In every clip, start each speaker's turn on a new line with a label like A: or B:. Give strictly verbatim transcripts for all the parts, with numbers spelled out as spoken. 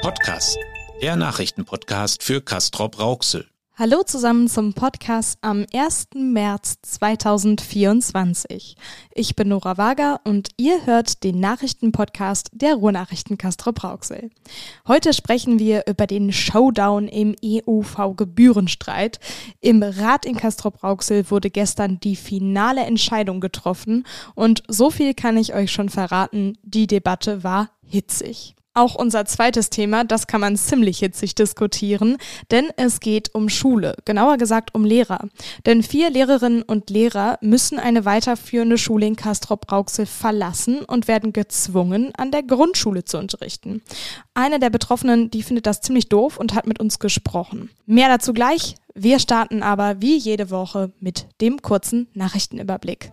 A: Podcast, der Nachrichtenpodcast für Castrop-Rauxel.
B: Hallo zusammen zum Podcast am ersten März zweitausendvierundzwanzig. Ich bin Nora Wager und ihr hört den Nachrichtenpodcast der Ruhrnachrichten Castrop-Rauxel. Heute sprechen wir über den Showdown im E U V-Gebührenstreit. Im Rat in Castrop-Rauxel wurde gestern die finale Entscheidung getroffen und so viel kann ich euch schon verraten, die Debatte war hitzig. Auch unser zweites Thema, das kann man ziemlich hitzig diskutieren, denn es geht um Schule, genauer gesagt um Lehrer. Denn vier Lehrerinnen und Lehrer müssen eine weiterführende Schule in Castrop-Rauxel verlassen und werden gezwungen, an der Grundschule zu unterrichten. Eine der Betroffenen, die findet das ziemlich doof und hat mit uns gesprochen. Mehr dazu gleich, wir starten aber wie jede Woche mit dem kurzen Nachrichtenüberblick.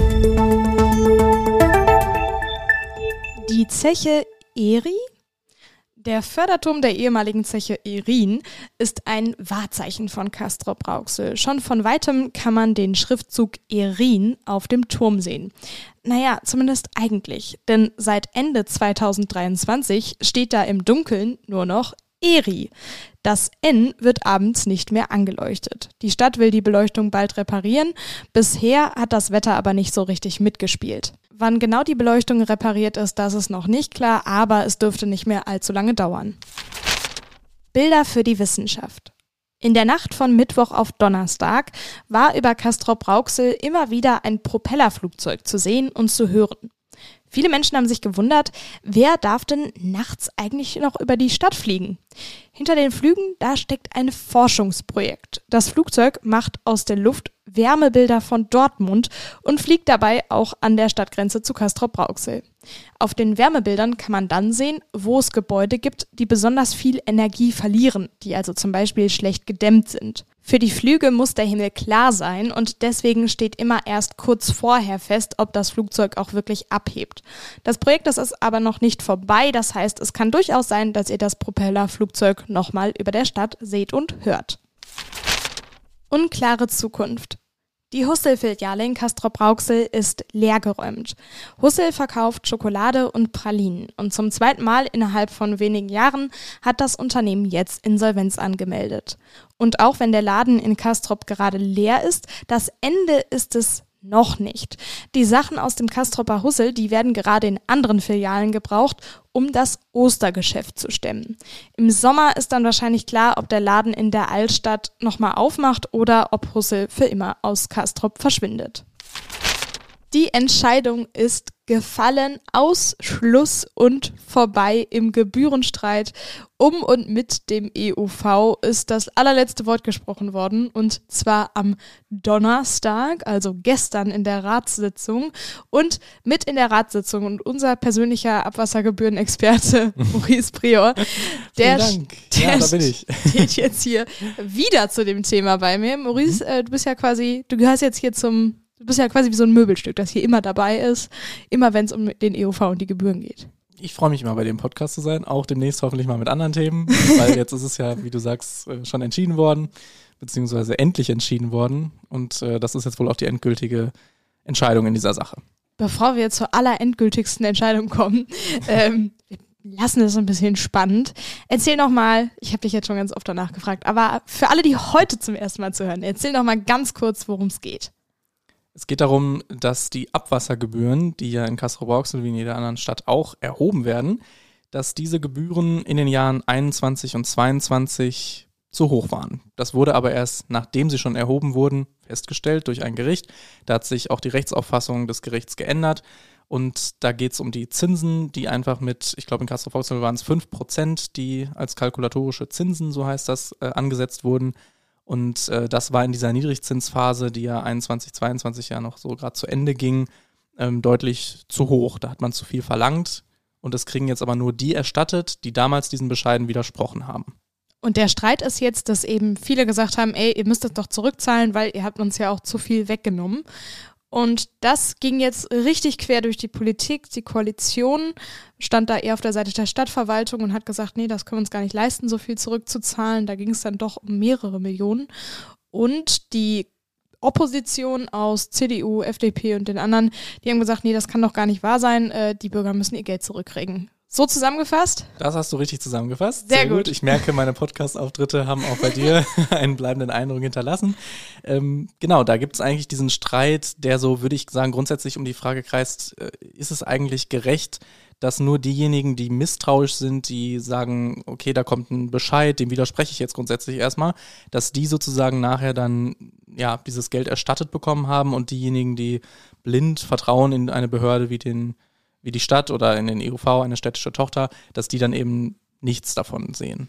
B: Die Zeche Eri? Der Förderturm der ehemaligen Zeche Erin ist ein Wahrzeichen von Castrop-Rauxel. Schon von weitem kann man den Schriftzug Erin auf dem Turm sehen. Naja, zumindest eigentlich, denn seit Ende zweitausenddreiundzwanzig steht da im Dunkeln nur noch Eri. Das N wird abends nicht mehr angeleuchtet. Die Stadt will die Beleuchtung bald reparieren. Bisher hat das Wetter aber nicht so richtig mitgespielt. Wann genau die Beleuchtung repariert ist, das ist noch nicht klar, aber es dürfte nicht mehr allzu lange dauern. Bilder für die Wissenschaft. In der Nacht von Mittwoch auf Donnerstag war über Castrop-Rauxel immer wieder ein Propellerflugzeug zu sehen und zu hören. Viele Menschen haben sich gewundert, wer darf denn nachts eigentlich noch über die Stadt fliegen? Hinter den Flügen, da steckt ein Forschungsprojekt. Das Flugzeug macht aus der Luft Wärmebilder von Dortmund und fliegt dabei auch an der Stadtgrenze zu Castrop-Rauxel. Auf den Wärmebildern kann man dann sehen, wo es Gebäude gibt, die besonders viel Energie verlieren, die also zum Beispiel schlecht gedämmt sind. Für die Flüge muss der Himmel klar sein und deswegen steht immer erst kurz vorher fest, ob das Flugzeug auch wirklich abhebt. Das Projekt das ist aber noch nicht vorbei, das heißt, es kann durchaus sein, dass ihr das Propellerflugzeug nochmal über der Stadt seht und hört. Unklare Zukunft. Die Hussel-Filiale in Castrop-Rauxel ist leergeräumt. Hussel verkauft Schokolade und Pralinen und zum zweiten Mal innerhalb von wenigen Jahren hat das Unternehmen jetzt Insolvenz angemeldet. Und auch wenn der Laden in Castrop gerade leer ist, das Ende ist es noch nicht. Die Sachen aus dem Castropper Hussel, die werden gerade in anderen Filialen gebraucht, um das Ostergeschäft zu stemmen. Im Sommer ist dann wahrscheinlich klar, ob der Laden in der Altstadt nochmal aufmacht oder ob Hussel für immer aus Castrop verschwindet. Die Entscheidung ist gefallen, aus, Schluss und vorbei im Gebührenstreit. Um und mit dem E U V ist das allerletzte Wort gesprochen worden und zwar am Donnerstag, also gestern in der Ratssitzung und mit in der Ratssitzung und unser persönlicher Abwassergebührenexperte Maurice Prior, der,
C: Vielen Dank. Ja,
B: der
C: da bin ich.
B: steht jetzt hier wieder zu dem Thema bei mir. Maurice, mhm. äh, du bist ja quasi, du gehörst jetzt hier zum Du bist ja quasi wie so ein Möbelstück, das hier immer dabei ist, immer wenn es um den E U V und die Gebühren geht.
C: Ich freue mich mal bei dem Podcast zu sein, auch demnächst hoffentlich mal mit anderen Themen, weil jetzt ist es ja, wie du sagst, schon entschieden worden, beziehungsweise endlich entschieden worden und äh, das ist jetzt wohl auch die endgültige Entscheidung in dieser Sache.
B: Bevor wir zur allerendgültigsten Entscheidung kommen, ähm, wir lassen es ein bisschen spannend. Erzähl noch mal, ich habe dich jetzt schon ganz oft danach gefragt, aber für alle, die heute zum ersten Mal zuhören, erzähl noch mal ganz kurz, worum es geht.
C: Es geht darum, dass die Abwassergebühren, die ja in Castrop-Rauxel wie in jeder anderen Stadt auch erhoben werden, dass diese Gebühren in den Jahren einundzwanzig und zweiundzwanzig zu hoch waren. Das wurde aber erst, nachdem sie schon erhoben wurden, festgestellt durch ein Gericht. Da hat sich auch die Rechtsauffassung des Gerichts geändert und da geht es um die Zinsen, die einfach mit, ich glaube in Castrop-Rauxel waren es fünf Prozent, die als kalkulatorische Zinsen, so heißt das, äh, angesetzt wurden. Und äh, das war in dieser Niedrigzinsphase, die ja einundzwanzig, zweiundzwanzig ja noch so gerade zu Ende ging, ähm, deutlich zu hoch. Da hat man zu viel verlangt und das kriegen jetzt aber nur die erstattet, die damals diesen Bescheiden widersprochen haben.
B: Und der Streit ist jetzt, dass eben viele gesagt haben, ey, ihr müsst das doch zurückzahlen, weil ihr habt uns ja auch zu viel weggenommen. Und das ging jetzt richtig quer durch die Politik. Die Koalition stand da eher auf der Seite der Stadtverwaltung und hat gesagt, nee, das können wir uns gar nicht leisten, so viel zurückzuzahlen. Da ging es dann doch um mehrere Millionen. Und die Opposition aus C D U, F D P und den anderen, die haben gesagt, nee, das kann doch gar nicht wahr sein, äh, die Bürger müssen ihr Geld zurückkriegen. So zusammengefasst?
C: Das hast du richtig zusammengefasst.
B: Sehr, Sehr gut. gut.
C: Ich merke, meine Podcast-Auftritte haben auch bei dir einen bleibenden Eindruck hinterlassen. Ähm, genau, da gibt es eigentlich diesen Streit, der so, würde ich sagen, grundsätzlich um die Frage kreist, äh, ist es eigentlich gerecht, dass nur diejenigen, die misstrauisch sind, die sagen, okay, da kommt ein Bescheid, dem widerspreche ich jetzt grundsätzlich erstmal, dass die sozusagen nachher dann ja dieses Geld erstattet bekommen haben und diejenigen, die blind vertrauen in eine Behörde wie den wie die Stadt oder in den E U V, eine städtische Tochter, dass die dann eben nichts davon sehen.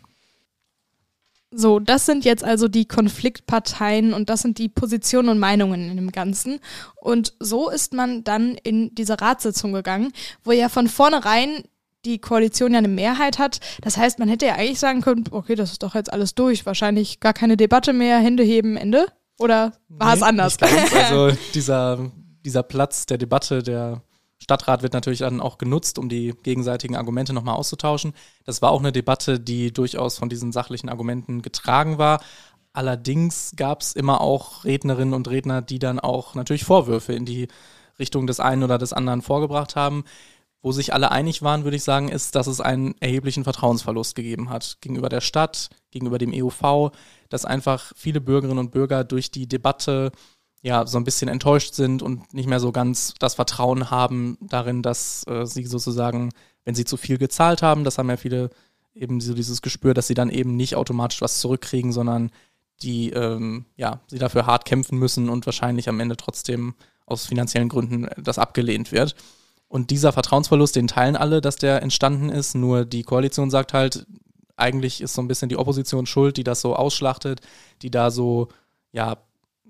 B: So, das sind jetzt also die Konfliktparteien und das sind die Positionen und Meinungen in dem Ganzen. Und so ist man dann in diese Ratssitzung gegangen, wo ja von vornherein die Koalition ja eine Mehrheit hat. Das heißt, man hätte ja eigentlich sagen können, okay, das ist doch jetzt alles durch, wahrscheinlich gar keine Debatte mehr, Hände heben, Ende. Oder war
C: nee,
B: es anders?
C: Nicht ganz. Also dieser, dieser Platz der Debatte, der Stadtrat wird natürlich dann auch genutzt, um die gegenseitigen Argumente nochmal auszutauschen. Das war auch eine Debatte, die durchaus von diesen sachlichen Argumenten getragen war. Allerdings gab es immer auch Rednerinnen und Redner, die dann auch natürlich Vorwürfe in die Richtung des einen oder des anderen vorgebracht haben. Wo sich alle einig waren, würde ich sagen, ist, dass es einen erheblichen Vertrauensverlust gegeben hat gegenüber der Stadt, gegenüber dem E U V, dass einfach viele Bürgerinnen und Bürger durch die Debatte ja so ein bisschen enttäuscht sind und nicht mehr so ganz das Vertrauen haben darin, dass äh, sie sozusagen, wenn sie zu viel gezahlt haben, das haben ja viele eben so dieses Gespür, dass sie dann eben nicht automatisch was zurückkriegen, sondern die ähm, ja sie dafür hart kämpfen müssen und wahrscheinlich am Ende trotzdem aus finanziellen Gründen das abgelehnt wird. Und dieser Vertrauensverlust, den teilen alle, dass der entstanden ist, nur die Koalition sagt halt, eigentlich ist so ein bisschen die Opposition schuld, die das so ausschlachtet, die da so, ja,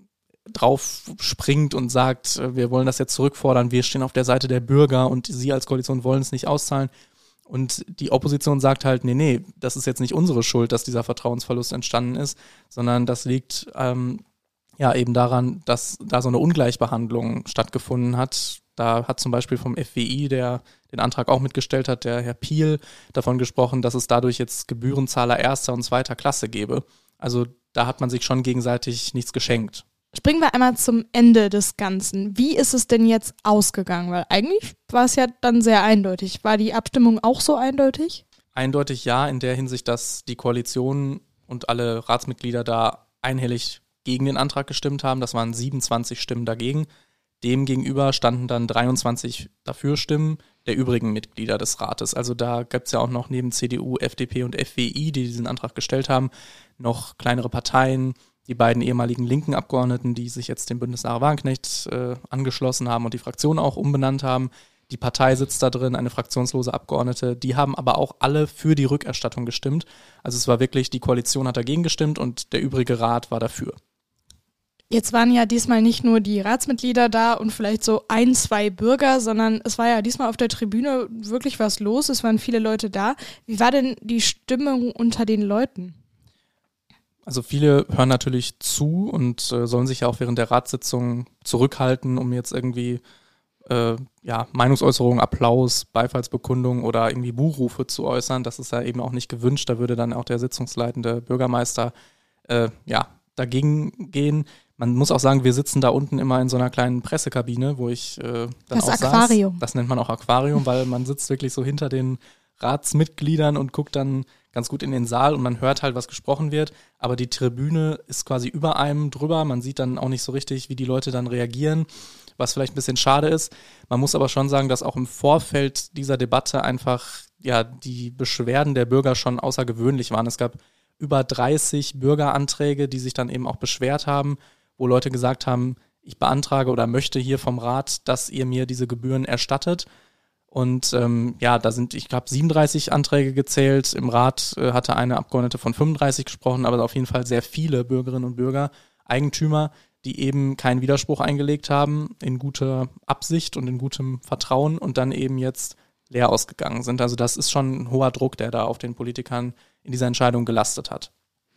C: drauf springt und sagt, wir wollen das jetzt zurückfordern, wir stehen auf der Seite der Bürger und sie als Koalition wollen es nicht auszahlen. Und die Opposition sagt halt, nee, nee, das ist jetzt nicht unsere Schuld, dass dieser Vertrauensverlust entstanden ist, sondern das liegt ähm, ja eben daran, dass da so eine Ungleichbehandlung stattgefunden hat. Da hat zum Beispiel vom F W I, der den Antrag auch mitgestellt hat, der Herr Piel, davon gesprochen, dass es dadurch jetzt Gebührenzahler erster und zweiter Klasse gäbe. Also da hat man sich schon gegenseitig nichts geschenkt.
B: Springen wir einmal zum Ende des Ganzen. Wie ist es denn jetzt ausgegangen? Weil eigentlich war es ja dann sehr eindeutig. War die Abstimmung auch so eindeutig?
C: Eindeutig ja, in der Hinsicht, dass die Koalition und alle Ratsmitglieder da einhellig gegen den Antrag gestimmt haben. Das waren siebenundzwanzig Stimmen dagegen. Demgegenüber standen dann dreiundzwanzig Dafür-Stimmen der übrigen Mitglieder des Rates. Also da gibt es ja auch noch neben C D U, F D P und F W I, die diesen Antrag gestellt haben, noch kleinere Parteien, die beiden ehemaligen linken Abgeordneten, die sich jetzt dem Bündnis Sarah Wagenknecht äh, angeschlossen haben und die Fraktion auch umbenannt haben. Die Partei sitzt da drin, eine fraktionslose Abgeordnete. Die haben aber auch alle für die Rückerstattung gestimmt. Also es war wirklich, die Koalition hat dagegen gestimmt und der übrige Rat war dafür.
B: Jetzt waren ja diesmal nicht nur die Ratsmitglieder da und vielleicht so ein, zwei Bürger, sondern es war ja diesmal auf der Tribüne wirklich was los. Es waren viele Leute da. Wie war denn die Stimmung unter den Leuten?
C: Also viele hören natürlich zu und äh, sollen sich ja auch während der Ratssitzung zurückhalten, um jetzt irgendwie äh, ja, Meinungsäußerungen, Applaus, Beifallsbekundungen oder irgendwie Buhrufe zu äußern. Das ist ja eben auch nicht gewünscht. Da würde dann auch der sitzungsleitende Bürgermeister äh, ja, dagegen gehen. Man muss auch sagen, wir sitzen da unten immer in so einer kleinen Pressekabine, wo ich äh, dann
B: das
C: auch
B: Aquarium.
C: saß. Das nennt man auch Aquarium, weil man sitzt wirklich so hinter den Ratsmitgliedern und guckt dann ganz gut in den Saal und man hört halt, was gesprochen wird, aber die Tribüne ist quasi über einem drüber, man sieht dann auch nicht so richtig, wie die Leute dann reagieren, was vielleicht ein bisschen schade ist. Man muss aber schon sagen, dass auch im Vorfeld dieser Debatte einfach ja die Beschwerden der Bürger schon außergewöhnlich waren. Es gab über dreißig Bürgeranträge, die sich dann eben auch beschwert haben, wo Leute gesagt haben, ich beantrage oder möchte hier vom Rat, dass ihr mir diese Gebühren erstattet. Und ähm, ja, da sind, ich glaube, siebenunddreißig Anträge gezählt. Im Rat äh, hatte eine Abgeordnete von fünfunddreißig gesprochen, aber auf jeden Fall sehr viele Bürgerinnen und Bürger, Eigentümer, die eben keinen Widerspruch eingelegt haben, in guter Absicht und in gutem Vertrauen und dann eben jetzt leer ausgegangen sind. Also das ist schon ein hoher Druck, der da auf den Politikern in dieser Entscheidung gelastet hat.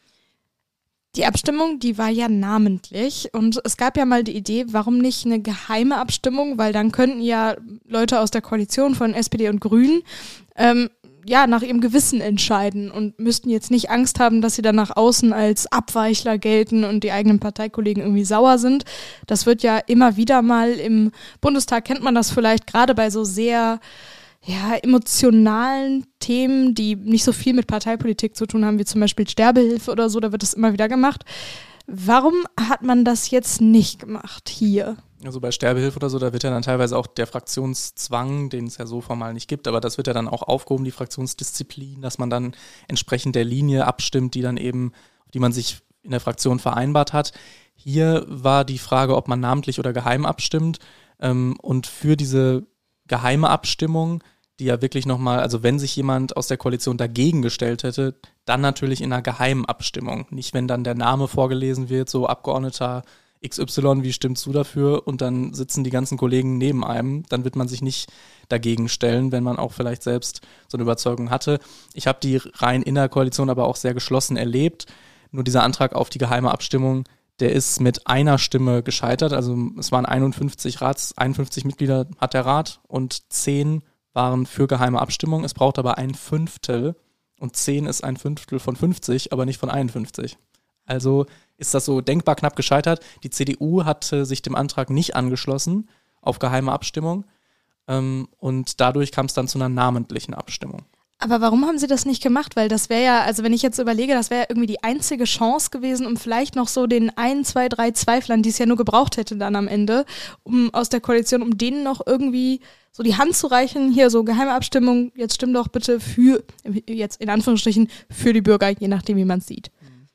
B: Die Abstimmung, die war ja namentlich und es gab ja mal die Idee, warum nicht eine geheime Abstimmung, weil dann könnten ja Leute aus der Koalition von S P D und Grünen ähm, ja nach ihrem Gewissen entscheiden und müssten jetzt nicht Angst haben, dass sie dann nach außen als Abweichler gelten und die eigenen Parteikollegen irgendwie sauer sind. Das wird ja immer wieder mal im Bundestag, kennt man das vielleicht, gerade bei so sehr ja, emotionalen Themen, die nicht so viel mit Parteipolitik zu tun haben, wie zum Beispiel Sterbehilfe oder so, da wird das immer wieder gemacht. Warum hat man das jetzt nicht gemacht hier?
C: Also bei Sterbehilfe oder so, da wird ja dann teilweise auch der Fraktionszwang, den es ja so formal nicht gibt, aber das wird ja dann auch aufgehoben, die Fraktionsdisziplin, dass man dann entsprechend der Linie abstimmt, die dann eben, auf die man sich in der Fraktion vereinbart hat. Hier war die Frage, ob man namentlich oder geheim abstimmt. Ähm, und für diese geheime Abstimmung, die ja wirklich nochmal, also wenn sich jemand aus der Koalition dagegen gestellt hätte, dann natürlich in einer geheimen Abstimmung. Nicht, wenn dann der Name vorgelesen wird, so Abgeordneter X Y, wie stimmst du dafür? Und dann sitzen die ganzen Kollegen neben einem. Dann wird man sich nicht dagegen stellen, wenn man auch vielleicht selbst so eine Überzeugung hatte. Ich habe die Reihen in der Koalition aber auch sehr geschlossen erlebt. Nur dieser Antrag auf die geheime Abstimmung, der ist mit einer Stimme gescheitert. Also es waren einundfünfzig Rats, einundfünfzig Mitglieder hat der Rat und zehn waren für geheime Abstimmung. Es braucht aber ein Fünftel und zehn ist ein Fünftel von fünfzig, aber nicht von einundfünfzig. Also ist das so denkbar knapp gescheitert. Die C D U hatte sich dem Antrag nicht angeschlossen auf geheime Abstimmung ähm, und dadurch kam es dann zu einer namentlichen Abstimmung.
B: Aber warum haben sie das nicht gemacht? Weil das wäre ja, also wenn ich jetzt überlege, das wäre ja irgendwie die einzige Chance gewesen, um vielleicht noch so den ein, zwei, drei Zweiflern, die es ja nur gebraucht hätte dann am Ende, um aus der Koalition, um denen noch irgendwie so die Hand zu reichen, hier so geheime Abstimmung, jetzt stimm doch bitte für, jetzt in Anführungsstrichen, für die Bürger, je nachdem, wie man es sieht.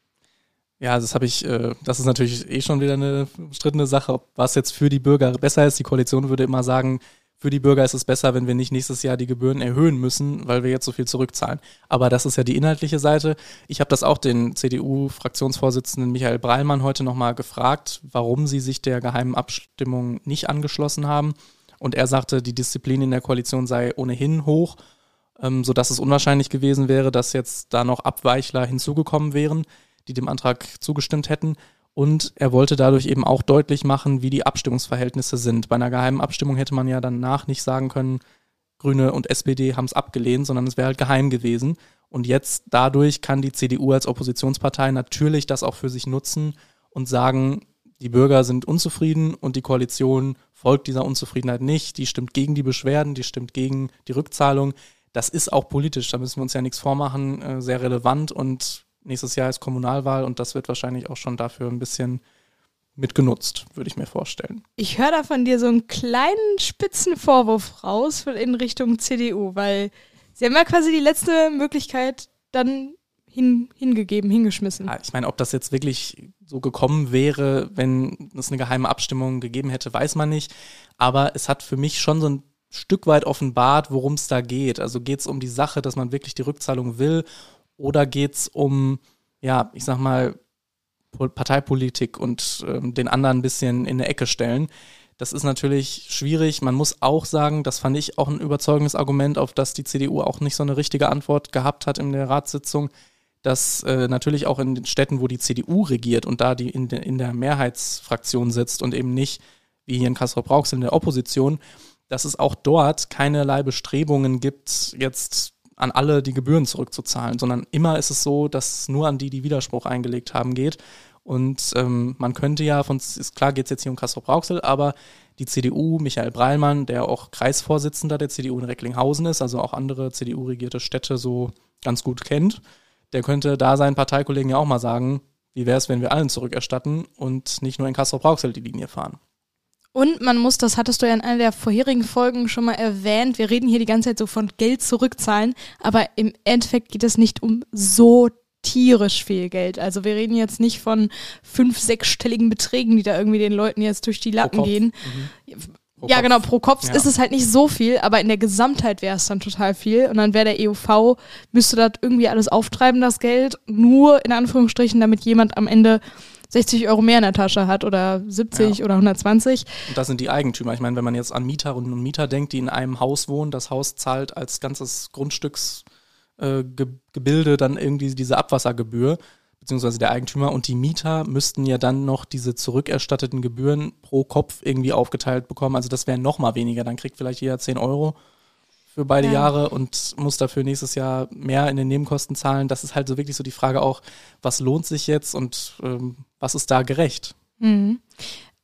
C: Ja, das habe ich, äh, das ist natürlich eh schon wieder eine umstrittene Sache, was jetzt für die Bürger besser ist. Die Koalition würde immer sagen, für die Bürger ist es besser, wenn wir nicht nächstes Jahr die Gebühren erhöhen müssen, weil wir jetzt so viel zurückzahlen. Aber das ist ja die inhaltliche Seite. Ich habe das auch den C D U-Fraktionsvorsitzenden Michael Breilmann heute nochmal gefragt, warum sie sich der geheimen Abstimmung nicht angeschlossen haben. Und er sagte, die Disziplin in der Koalition sei ohnehin hoch, ähm, sodass es unwahrscheinlich gewesen wäre, dass jetzt da noch Abweichler hinzugekommen wären, die dem Antrag zugestimmt hätten. Und er wollte dadurch eben auch deutlich machen, wie die Abstimmungsverhältnisse sind. Bei einer geheimen Abstimmung hätte man ja danach nicht sagen können, Grüne und S P D haben es abgelehnt, sondern es wäre halt geheim gewesen. Und jetzt dadurch kann die C D U als Oppositionspartei natürlich das auch für sich nutzen und sagen, die Bürger sind unzufrieden und die Koalition folgt dieser Unzufriedenheit nicht. Die stimmt gegen die Beschwerden, die stimmt gegen die Rückzahlung. Das ist auch politisch, da müssen wir uns ja nichts vormachen, sehr relevant und nächstes Jahr ist Kommunalwahl und das wird wahrscheinlich auch schon dafür ein bisschen mitgenutzt, würde ich mir vorstellen.
B: Ich höre da von dir so einen kleinen spitzen Vorwurf raus in Richtung C D U, weil sie haben ja quasi die letzte Möglichkeit dann hin, hingegeben, hingeschmissen.
C: Ja, ich meine, ob das jetzt wirklich so gekommen wäre, wenn es eine geheime Abstimmung gegeben hätte, weiß man nicht. Aber es hat für mich schon so ein Stück weit offenbart, worum es da geht. Also geht es um die Sache, dass man wirklich die Rückzahlung will. Oder geht es um, ja, ich sag mal, Parteipolitik und ähm, den anderen ein bisschen in eine Ecke stellen? Das ist natürlich schwierig. Man muss auch sagen, das fand ich auch ein überzeugendes Argument, auf das die C D U auch nicht so eine richtige Antwort gehabt hat in der Ratssitzung, dass äh, natürlich auch in den Städten, wo die C D U regiert und da die in, de, in der Mehrheitsfraktion sitzt und eben nicht, wie hier in Castrop-Rauxel in der Opposition, dass es auch dort keinerlei Bestrebungen gibt, jetzt an alle die Gebühren zurückzuzahlen, sondern immer ist es so, dass es nur an die, die Widerspruch eingelegt haben, geht. Und ähm, man könnte ja, von, ist klar geht es jetzt hier um Castrop-Rauxel, aber die C D U, Michael Breilmann, der auch Kreisvorsitzender der C D U in Recklinghausen ist, also auch andere C D U-regierte Städte so ganz gut kennt, der könnte da seinen Parteikollegen ja auch mal sagen, wie wäre es, wenn wir allen zurückerstatten und nicht nur in Castrop-Rauxel die Linie fahren.
B: Und man muss, das hattest du ja in einer der vorherigen Folgen schon mal erwähnt, wir reden hier die ganze Zeit so von Geld zurückzahlen, aber im Endeffekt geht es nicht um so tierisch viel Geld. Also wir reden jetzt nicht von fünf-, sechsstelligen Beträgen, die da irgendwie den Leuten jetzt durch die Lappen gehen. Mhm. Ja, genau, pro Kopf ja. Ist es halt nicht so viel, aber in der Gesamtheit wäre es dann total viel. Und dann wäre der E U V, müsste das irgendwie alles auftreiben, das Geld, nur in Anführungsstrichen, damit jemand am Ende sechzig Euro mehr in der Tasche hat oder siebzig ja. oder hundertzwanzig.
C: Und das sind die Eigentümer. Ich meine, wenn man jetzt an Mieterinnen und Mieter denkt, die in einem Haus wohnen, das Haus zahlt als ganzes Grundstücksgebilde äh, dann irgendwie diese Abwassergebühr, beziehungsweise der Eigentümer, und die Mieter müssten ja dann noch diese zurückerstatteten Gebühren pro Kopf irgendwie aufgeteilt bekommen. Also das wären noch mal weniger. Dann kriegt vielleicht jeder zehn Euro für beide ja. Jahre und muss dafür nächstes Jahr mehr in den Nebenkosten zahlen. Das ist halt so wirklich so die Frage auch, was lohnt sich jetzt und ähm, was ist da gerecht?
B: Mhm.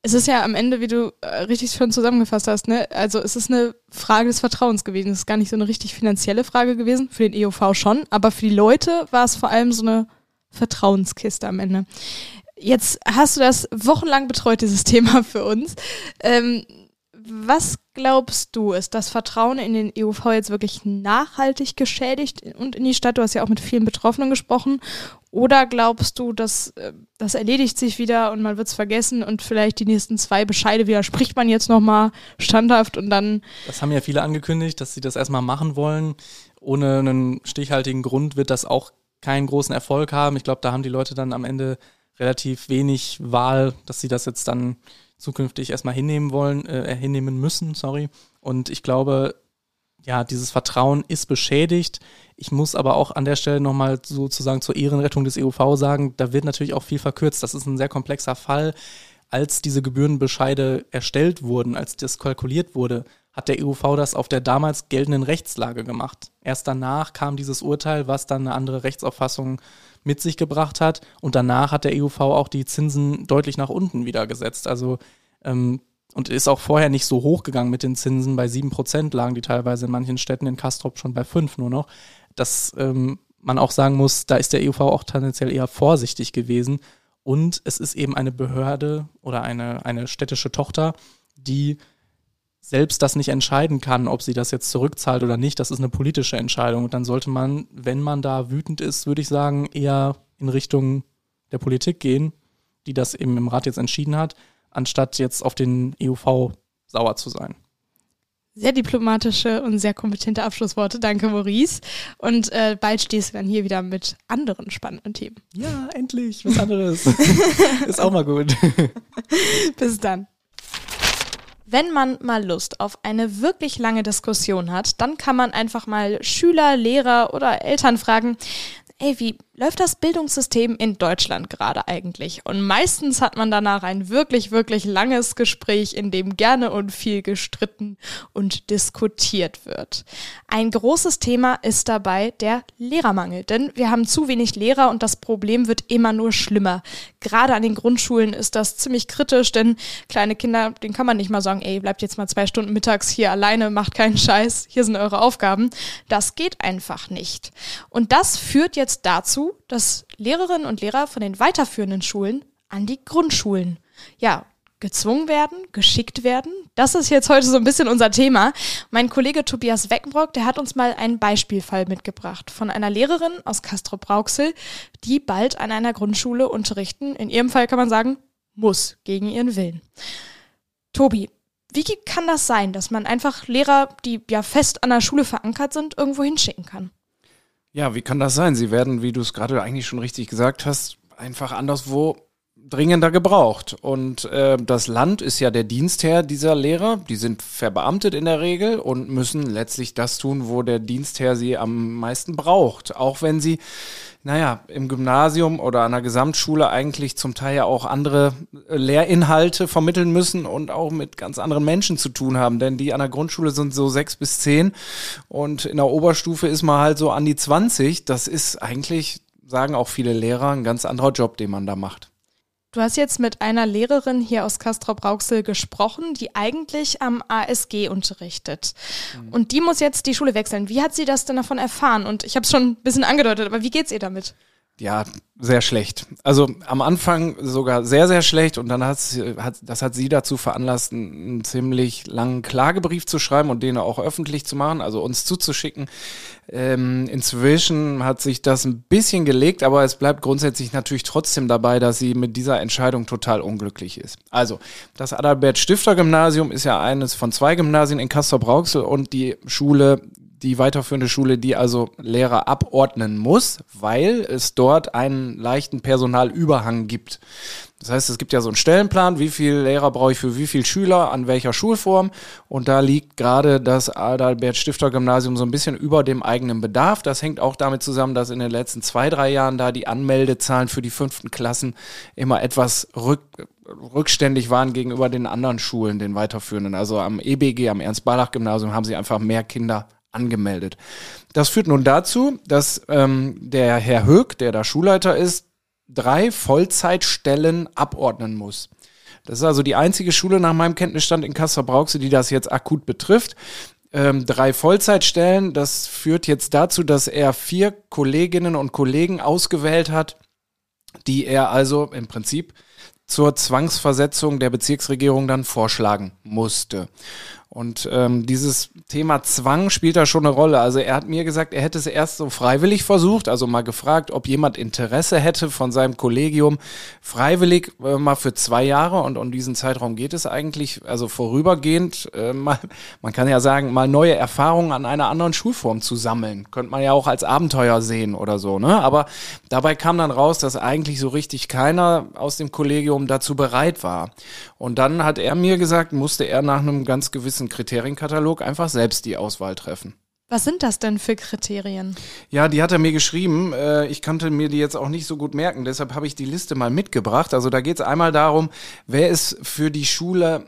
B: Es ist ja am Ende, wie du äh, richtig schön zusammengefasst hast, ne? Also es ist eine Frage des Vertrauens gewesen. Es ist gar nicht so eine richtig finanzielle Frage gewesen, für den E O V schon, aber für die Leute war es vor allem so eine Vertrauenskiste am Ende. Jetzt hast du das wochenlang betreut, dieses Thema für uns. Ähm, was glaubst du, ist das Vertrauen in den E O V jetzt wirklich nachhaltig geschädigt und in die Stadt? Du hast ja auch mit vielen Betroffenen gesprochen. Oder glaubst du, dass das erledigt sich wieder und man wird es vergessen und vielleicht die nächsten zwei Bescheide widerspricht man jetzt nochmal standhaft und dann...
C: Das haben ja viele angekündigt, dass sie das erstmal machen wollen. Ohne einen stichhaltigen Grund wird das auch keinen großen Erfolg haben. Ich glaube, da haben die Leute dann am Ende relativ wenig Wahl, dass sie das jetzt dann zukünftig erstmal hinnehmen wollen, äh, hinnehmen müssen, sorry. Und ich glaube, ja, dieses Vertrauen ist beschädigt. Ich muss aber auch an der Stelle nochmal sozusagen zur Ehrenrettung des E O V sagen, da wird natürlich auch viel verkürzt. Das ist ein sehr komplexer Fall. Als diese Gebührenbescheide erstellt wurden, als das kalkuliert wurde, hat der E O V das auf der damals geltenden Rechtslage gemacht. Erst danach kam dieses Urteil, was dann eine andere Rechtsauffassung mit sich gebracht hat. Und danach hat der E O V auch die Zinsen deutlich nach unten wieder gesetzt. Also ähm, und ist auch vorher nicht so hoch gegangen mit den Zinsen. Bei sieben Prozent lagen die teilweise in manchen Städten, in Castrop schon bei fünf nur noch. Dass ähm, man auch sagen muss, da ist der E O V auch tendenziell eher vorsichtig gewesen. Und es ist eben eine Behörde oder eine, eine städtische Tochter, die selbst das nicht entscheiden kann, ob sie das jetzt zurückzahlt oder nicht. Das ist eine politische Entscheidung. Und dann sollte man, wenn man da wütend ist, würde ich sagen, eher in Richtung der Politik gehen, die das eben im Rat jetzt entschieden hat, anstatt jetzt auf den E O V sauer zu sein.
B: Sehr diplomatische und sehr kompetente Abschlussworte. Danke, Maurice. Und äh, bald stehst du dann hier wieder mit anderen spannenden Themen.
C: Ja, endlich, was anderes. Ist auch mal gut.
B: Bis dann. Wenn man mal Lust auf eine wirklich lange Diskussion hat, dann kann man einfach mal Schüler, Lehrer oder Eltern fragen, ey, wie läuft das Bildungssystem in Deutschland gerade eigentlich? Und meistens hat man danach ein wirklich, wirklich langes Gespräch, in dem gerne und viel gestritten und diskutiert wird. Ein großes Thema ist dabei der Lehrermangel, denn wir haben zu wenig Lehrer und das Problem wird immer nur schlimmer. Gerade an den Grundschulen ist das ziemlich kritisch, denn kleine Kinder, denen kann man nicht mal sagen, ey, bleibt jetzt mal zwei Stunden mittags hier alleine, macht keinen Scheiß, hier sind eure Aufgaben. Das geht einfach nicht. Und das führt jetzt dazu, dass Lehrerinnen und Lehrer von den weiterführenden Schulen an die Grundschulen, ja, gezwungen werden, geschickt werden. Das ist jetzt heute so ein bisschen unser Thema. Mein Kollege Tobias Weckenbrock, der hat uns mal einen Beispielfall mitgebracht von einer Lehrerin aus Castrop-Rauxel, die bald an einer Grundschule unterrichten. In ihrem Fall kann man sagen, muss, gegen ihren Willen. Tobi, wie kann das sein, dass man einfach Lehrer, die ja fest an der Schule verankert sind, irgendwo hinschicken kann?
D: Ja, wie kann das sein? Sie werden, wie du es gerade eigentlich schon richtig gesagt hast, einfach anderswo dringender gebraucht. Und äh, das Land ist ja der Dienstherr dieser Lehrer. Die sind verbeamtet in der Regel und müssen letztlich das tun, wo der Dienstherr sie am meisten braucht. Auch wenn sie, naja, im Gymnasium oder an der Gesamtschule eigentlich zum Teil ja auch andere Lehrinhalte vermitteln müssen und auch mit ganz anderen Menschen zu tun haben. Denn die an der Grundschule sind so sechs bis zehn und in der Oberstufe ist man halt so an die zwanzig. Das ist eigentlich, sagen auch viele Lehrer, ein ganz anderer Job, den man da macht.
B: Du hast jetzt mit einer Lehrerin hier aus Castrop-Rauxel gesprochen, die eigentlich am A S G unterrichtet. Mhm. Und die muss jetzt die Schule wechseln. Wie hat sie das denn davon erfahren? Und ich habe es schon ein bisschen angedeutet, aber wie geht's ihr damit?
D: Ja, sehr schlecht. Also am Anfang sogar sehr, sehr schlecht und dann hat, hat das hat sie dazu veranlasst, einen, einen ziemlich langen Klagebrief zu schreiben und den auch öffentlich zu machen, also uns zuzuschicken. Ähm, inzwischen hat sich das ein bisschen gelegt, aber es bleibt grundsätzlich natürlich trotzdem dabei, dass sie mit dieser Entscheidung total unglücklich ist. Also, das Adalbert-Stifter-Gymnasium ist ja eines von zwei Gymnasien in Castrop-Rauxel und die Schule, die weiterführende Schule, die also Lehrer abordnen muss, weil es dort einen leichten Personalüberhang gibt. Das heißt, es gibt ja so einen Stellenplan, wie viele Lehrer brauche ich für wie viele Schüler, an welcher Schulform. Und da liegt gerade das Adalbert-Stifter-Gymnasium so ein bisschen über dem eigenen Bedarf. Das hängt auch damit zusammen, dass in den letzten zwei, drei Jahren da die Anmeldezahlen für die fünften Klassen immer etwas rück, rückständig waren gegenüber den anderen Schulen, den weiterführenden. Also am E B G, am Ernst-Barlach-Gymnasium haben sie einfach mehr Kinder angemeldet. Das führt nun dazu, dass ähm, der Herr Höck, der da Schulleiter ist, drei Vollzeitstellen abordnen muss. Das ist also die einzige Schule nach meinem Kenntnisstand in Castrop-Rauxel, die das jetzt akut betrifft. Ähm, drei Vollzeitstellen, das führt jetzt dazu, dass er vier Kolleginnen und Kollegen ausgewählt hat, die er also im Prinzip zur Zwangsversetzung der Bezirksregierung dann vorschlagen musste. Und ähm, dieses Thema Zwang spielt da schon eine Rolle. Also er hat mir gesagt, er hätte es erst so freiwillig versucht, also mal gefragt, ob jemand Interesse hätte von seinem Kollegium, freiwillig äh, mal für zwei Jahre, und um diesen Zeitraum geht es eigentlich, also vorübergehend, äh, mal, man kann ja sagen, mal neue Erfahrungen an einer anderen Schulform zu sammeln. Könnte man ja auch als Abenteuer sehen oder so, ne? Aber dabei kam dann raus, dass eigentlich so richtig keiner aus dem Kollegium dazu bereit war. Und dann hat er mir gesagt, musste er nach einem ganz gewissen Kriterienkatalog einfach selbst die Auswahl treffen.
B: Was sind das denn für Kriterien?
D: Ja, die hat er mir geschrieben. Ich konnte mir die jetzt auch nicht so gut merken, deshalb habe ich die Liste mal mitgebracht. Also da geht es einmal darum, wer ist für die Schule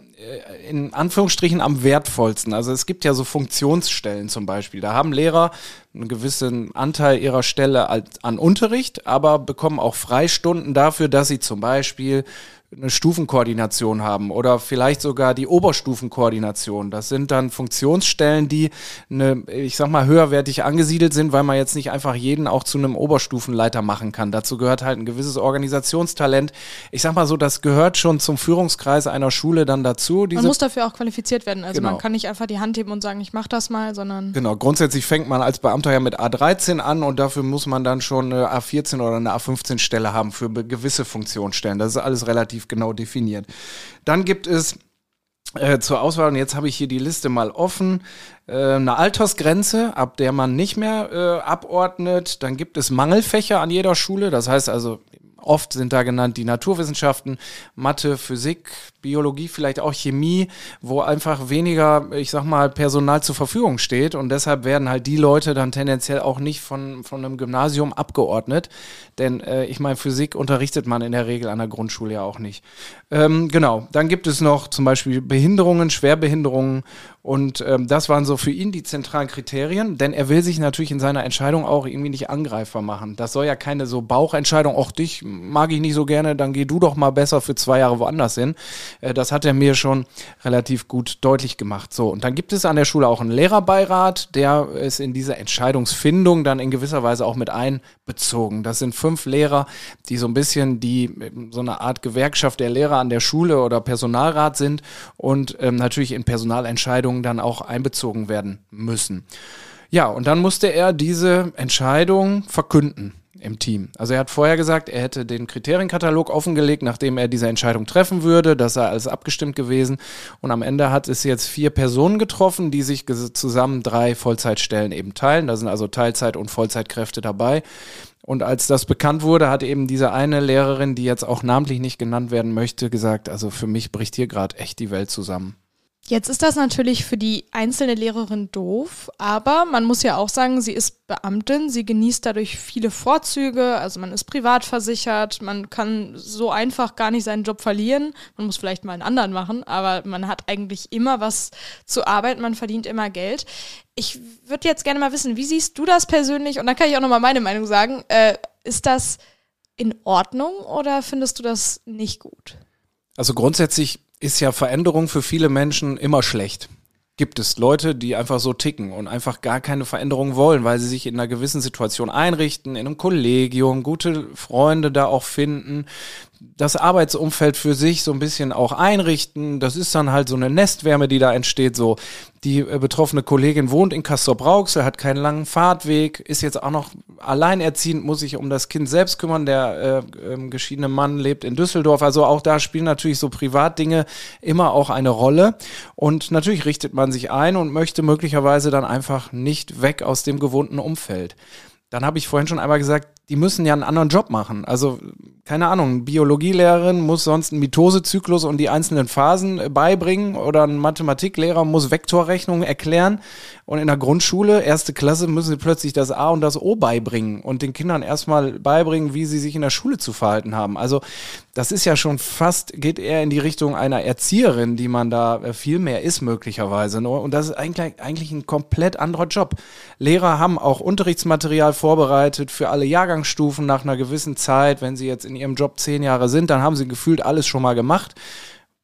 D: in Anführungsstrichen am wertvollsten. Also es gibt ja so Funktionsstellen zum Beispiel. Da haben Lehrer einen gewissen Anteil ihrer Stelle an Unterricht, aber bekommen auch Freistunden dafür, dass sie zum Beispiel eine Stufenkoordination haben oder vielleicht sogar die Oberstufenkoordination. Das sind dann Funktionsstellen, die eine, ich sag mal, höherwertig angesiedelt sind, weil man jetzt nicht einfach jeden auch zu einem Oberstufenleiter machen kann. Dazu gehört halt ein gewisses Organisationstalent. Ich sag mal so, das gehört schon zum Führungskreis einer Schule dann dazu. Diese
B: man muss dafür auch qualifiziert werden. Also
D: genau.
B: Man kann nicht einfach die Hand heben und sagen, ich mach das mal, sondern...
D: Genau, grundsätzlich fängt man als Beamter ja mit A dreizehn an und dafür muss man dann schon eine A vierzehn oder eine A fünfzehn Stelle haben für gewisse Funktionsstellen. Das ist alles relativ genau definiert. Dann gibt es äh, zur Auswahl, und jetzt habe ich hier die Liste mal offen, äh, eine Altersgrenze, ab der man nicht mehr äh, abordnet. Dann gibt es Mangelfächer an jeder Schule, das heißt also, oft sind da genannt die Naturwissenschaften, Mathe, Physik, Biologie, vielleicht auch Chemie, wo einfach weniger, ich sag mal, Personal zur Verfügung steht, und deshalb werden halt die Leute dann tendenziell auch nicht von, von einem Gymnasium abgeordnet, denn äh, ich meine, Physik unterrichtet man in der Regel an der Grundschule ja auch nicht. Ähm, genau, dann gibt es noch zum Beispiel Behinderungen, Schwerbehinderungen, und ähm, das waren so für ihn die zentralen Kriterien, denn er will sich natürlich in seiner Entscheidung auch irgendwie nicht angreifbar machen. Das soll ja keine so Bauchentscheidung, auch dich mag ich nicht so gerne, dann geh du doch mal besser für zwei Jahre woanders hin. Äh, das hat er mir schon relativ gut deutlich gemacht. So, und dann gibt es an der Schule auch einen Lehrerbeirat, der ist in diese Entscheidungsfindung dann in gewisser Weise auch mit einbezogen. Das sind fünf Lehrer, die so ein bisschen die so eine Art Gewerkschaft der Lehrer an der Schule oder Personalrat sind und ähm, natürlich in Personalentscheidungen dann auch einbezogen werden müssen. Ja, und dann musste er diese Entscheidung verkünden im Team. Also er hat vorher gesagt, er hätte den Kriterienkatalog offengelegt, nachdem er diese Entscheidung treffen würde. Das sei alles abgestimmt gewesen. Und am Ende hat es jetzt vier Personen getroffen, die sich zusammen drei Vollzeitstellen eben teilen. Da sind also Teilzeit- und Vollzeitkräfte dabei. Und als das bekannt wurde, hat eben diese eine Lehrerin, die jetzt auch namentlich nicht genannt werden möchte, gesagt, also für mich bricht hier gerade echt die Welt zusammen.
B: Jetzt ist das natürlich für die einzelne Lehrerin doof, aber man muss ja auch sagen, sie ist Beamtin, sie genießt dadurch viele Vorzüge, also man ist privat versichert, man kann so einfach gar nicht seinen Job verlieren, man muss vielleicht mal einen anderen machen, aber man hat eigentlich immer was zu arbeiten, man verdient immer Geld. Ich würde jetzt gerne mal wissen, wie siehst du das persönlich? Und dann kann ich auch nochmal meine Meinung sagen, äh, ist das in Ordnung oder findest du das nicht gut?
D: Also grundsätzlich ist ja Veränderung für viele Menschen immer schlecht. Gibt es Leute, die einfach so ticken und einfach gar keine Veränderung wollen, weil sie sich in einer gewissen Situation einrichten, in einem Kollegium, gute Freunde da auch finden, das Arbeitsumfeld für sich so ein bisschen auch einrichten. Das ist dann halt so eine Nestwärme, die da entsteht. So, die äh, betroffene Kollegin wohnt in Castrop-Rauxel, hat keinen langen Fahrtweg, ist jetzt auch noch alleinerziehend, muss sich um das Kind selbst kümmern. Der äh, äh, geschiedene Mann lebt in Düsseldorf. Also auch da spielen natürlich so Privatdinge immer auch eine Rolle. Und natürlich richtet man sich ein und möchte möglicherweise dann einfach nicht weg aus dem gewohnten Umfeld. Dann habe ich vorhin schon einmal gesagt, die müssen ja einen anderen Job machen. Also, keine Ahnung, eine Biologielehrerin muss sonst einen Mitosezyklus und die einzelnen Phasen beibringen oder ein Mathematiklehrer muss Vektorrechnungen erklären. Und in der Grundschule, erste Klasse, müssen sie plötzlich das A und das O beibringen und den Kindern erstmal beibringen, wie sie sich in der Schule zu verhalten haben. Also, das ist ja schon fast, geht eher in die Richtung einer Erzieherin, die man da viel mehr ist möglicherweise. Und das ist eigentlich, eigentlich ein komplett anderer Job. Lehrer haben auch Unterrichtsmaterial vorbereitet für alle Jahrgangsstufen nach einer gewissen Zeit. Wenn sie jetzt in ihrem Job zehn Jahre sind, dann haben sie gefühlt alles schon mal gemacht.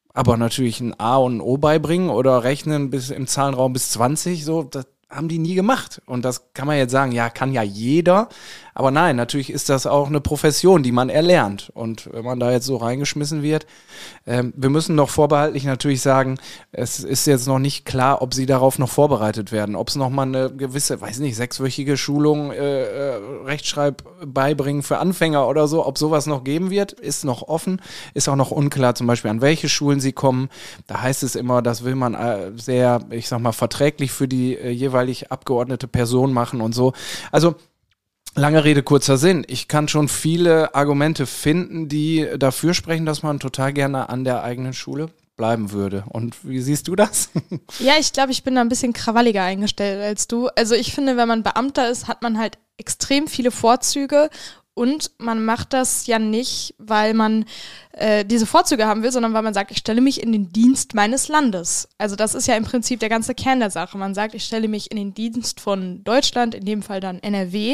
D: aber natürlich ein A und ein O beibringen oder rechnen bis im Zahlenraum bis zwanzig, so, das haben die nie gemacht. Und das kann man jetzt sagen, ja, kann ja jeder. Aber nein, natürlich ist das auch eine Profession, die man erlernt. Und wenn man da jetzt so reingeschmissen wird, ähm, wir müssen noch vorbehaltlich natürlich sagen, es ist jetzt noch nicht klar, ob sie darauf noch vorbereitet werden. Ob es noch mal eine gewisse, weiß nicht, sechswöchige Schulung, äh, äh, Rechtschreib beibringen für Anfänger oder so, ob sowas noch geben wird, ist noch offen. Ist auch noch unklar, zum Beispiel an welche Schulen sie kommen. Da heißt es immer, das will man äh, sehr, ich sag mal, verträglich für die äh, jeweilig abgeordnete Person machen und so. Also lange Rede, kurzer Sinn. Ich kann schon viele Argumente finden, die dafür sprechen, dass man total gerne an der eigenen Schule bleiben würde. Und wie siehst du das?
B: Ja, ich glaube, ich bin da ein bisschen krawalliger eingestellt als du. Also ich finde, wenn man Beamter ist, hat man halt extrem viele Vorzüge und man macht das ja nicht, weil man äh, diese Vorzüge haben will, sondern weil man sagt, ich stelle mich in den Dienst meines Landes. Also das ist ja im Prinzip der ganze Kern der Sache. Man sagt, ich stelle mich in den Dienst von Deutschland, in dem Fall dann N R W.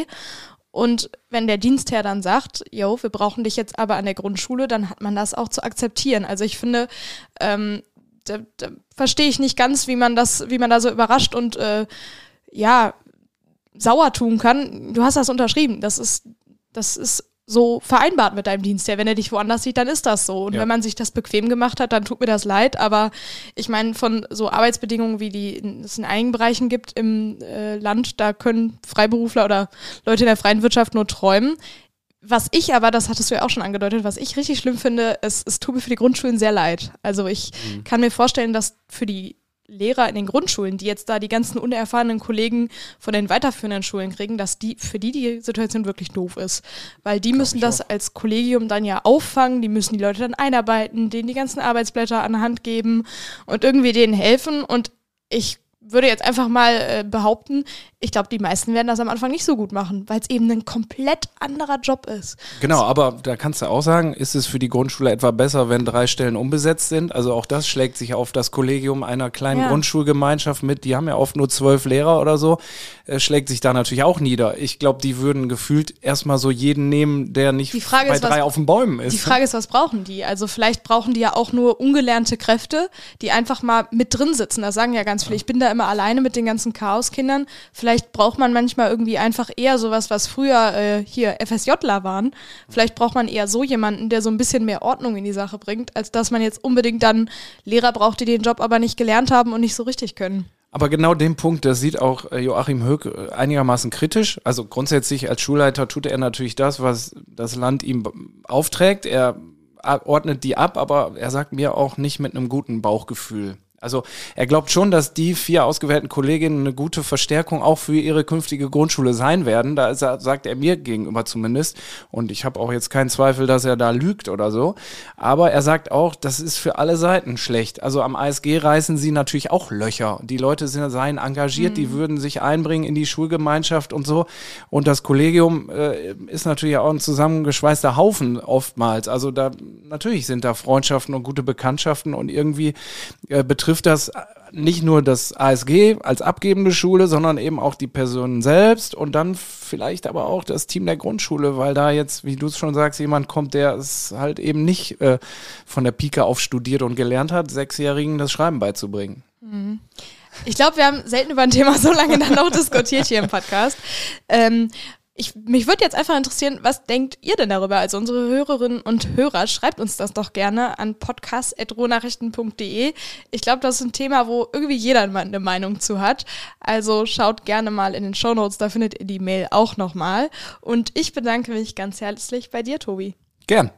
B: Und wenn der Dienstherr dann sagt, jo, wir brauchen dich jetzt aber an der Grundschule, dann hat man das auch zu akzeptieren. Also ich finde, ähm, da, da verstehe ich nicht ganz, wie man das, wie man da so überrascht und äh, ja, sauer tun kann. Du hast das unterschrieben. Das ist, das ist so vereinbart mit deinem Dienstherr. Wenn er dich woanders sieht, dann ist das so. Und ja. Wenn man sich das bequem gemacht hat, dann tut mir das leid. Aber ich meine, von so Arbeitsbedingungen, wie die es in einigen Bereichen gibt im äh, Land, da können Freiberufler oder Leute in der freien Wirtschaft nur träumen. Was ich aber, das hattest du ja auch schon angedeutet, was ich richtig schlimm finde, es, es tut mir für die Grundschulen sehr leid. Also ich mhm. kann mir vorstellen, dass für die Lehrer in den Grundschulen, die jetzt da die ganzen unerfahrenen Kollegen von den weiterführenden Schulen kriegen, dass die für die die Situation wirklich doof ist. Weil die Glaub müssen das auch. Als Kollegium dann ja auffangen, die müssen die Leute dann einarbeiten, denen die ganzen Arbeitsblätter an die Hand geben und irgendwie denen helfen. Und ich würde jetzt einfach mal äh, behaupten, ich glaube, die meisten werden das am Anfang nicht so gut machen, weil es eben ein komplett anderer Job ist.
D: Genau, aber da kannst du auch sagen, ist es für die Grundschule etwa besser, wenn drei Stellen unbesetzt sind? Also auch das schlägt sich auf das Kollegium einer kleinen ja. Grundschulgemeinschaft mit, die haben ja oft nur zwölf Lehrer oder so, äh, schlägt sich da natürlich auch nieder. Ich glaube, die würden gefühlt erstmal so jeden nehmen, der nicht bei ist, drei was, auf den Bäumen ist.
B: Die Frage ist, was brauchen die? Also vielleicht brauchen die ja auch nur ungelernte Kräfte, die einfach mal mit drin sitzen. Das sagen ja ganz viele. Ich bin da immer alleine mit den ganzen Chaoskindern. Vielleicht braucht man manchmal irgendwie einfach eher sowas, was früher äh, hier F S Jler waren. Vielleicht braucht man eher so jemanden, der so ein bisschen mehr Ordnung in die Sache bringt, als dass man jetzt unbedingt dann Lehrer braucht, die den Job aber nicht gelernt haben und nicht so richtig können.
D: Aber genau den Punkt, das sieht auch Joachim Höck einigermaßen kritisch. Also grundsätzlich als Schulleiter tut er natürlich das, was das Land ihm aufträgt. Er ordnet die ab, aber er sagt mir auch nicht mit einem guten Bauchgefühl. Also er glaubt schon, dass die vier ausgewählten Kolleginnen eine gute Verstärkung auch für ihre künftige Grundschule sein werden. Da ist er, sagt er mir gegenüber zumindest. Und ich habe auch jetzt keinen Zweifel, dass er da lügt oder so. Aber er sagt auch, das ist für alle Seiten schlecht. Also am A S G reißen sie natürlich auch Löcher. Die Leute sind, seien engagiert, mhm. die würden sich einbringen in die Schulgemeinschaft und so. Und das Kollegium äh, ist natürlich auch ein zusammengeschweißter Haufen oftmals. Also da natürlich sind da Freundschaften und gute Bekanntschaften und irgendwie äh, betrifft das nicht nur das A S G als abgebende Schule, sondern eben auch die Personen selbst und dann vielleicht aber auch das Team der Grundschule, weil da jetzt, wie du es schon sagst, jemand kommt, der es halt eben nicht äh, von der Pike auf studiert und gelernt hat, Sechsjährigen das Schreiben beizubringen.
B: Mhm. Ich glaube, wir haben selten über ein Thema so lange dann noch diskutiert hier im Podcast. Ähm, Ich, mich würde jetzt einfach interessieren, was denkt ihr denn darüber? Also unsere Hörerinnen und Hörer, schreibt uns das doch gerne an podcast at rohnachrichten punkt de. Ich glaube, das ist ein Thema, wo irgendwie jeder eine Meinung zu hat. Also schaut gerne mal in den Shownotes, da findet ihr die Mail auch nochmal. Und ich bedanke mich ganz herzlich bei dir, Tobi.
D: Gern.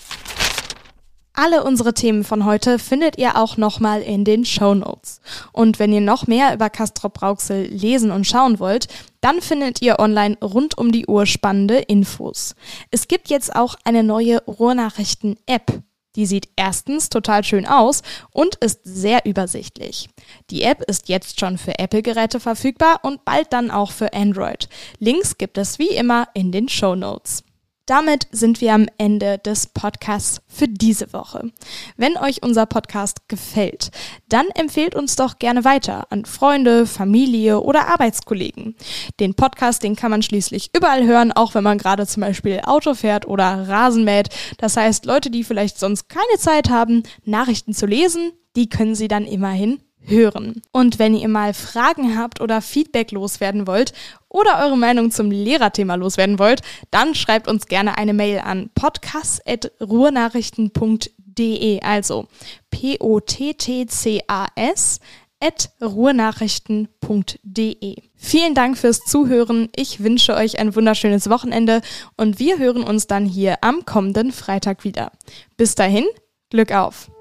B: Alle unsere Themen von heute findet ihr auch nochmal in den Shownotes. Und wenn ihr noch mehr über Castrop-Rauxel lesen und schauen wollt, dann findet ihr online rund um die Uhr spannende Infos. Es gibt jetzt auch eine neue Ruhrnachrichten-App. Die sieht erstens total schön aus und ist sehr übersichtlich. Die App ist jetzt schon für Apple-Geräte verfügbar und bald dann auch für Android. Links gibt es wie immer in den Shownotes. Damit sind wir am Ende des Podcasts für diese Woche. Wenn euch unser Podcast gefällt, dann empfehlt uns doch gerne weiter an Freunde, Familie oder Arbeitskollegen. Den Podcast, den kann man schließlich überall hören, auch wenn man gerade zum Beispiel Auto fährt oder Rasen mäht. Das heißt, Leute, die vielleicht sonst keine Zeit haben, Nachrichten zu lesen, die können sie dann immerhin hören. Und wenn ihr mal Fragen habt oder Feedback loswerden wollt oder eure Meinung zum Lehrerthema loswerden wollt, dann schreibt uns gerne eine Mail an podcast at ruhrnachrichten punkt de, also P O T T C A S at ruhrnachrichten punkt de. Vielen Dank fürs Zuhören. Ich wünsche euch ein wunderschönes Wochenende und wir hören uns dann hier am kommenden Freitag wieder. Bis dahin, Glück auf!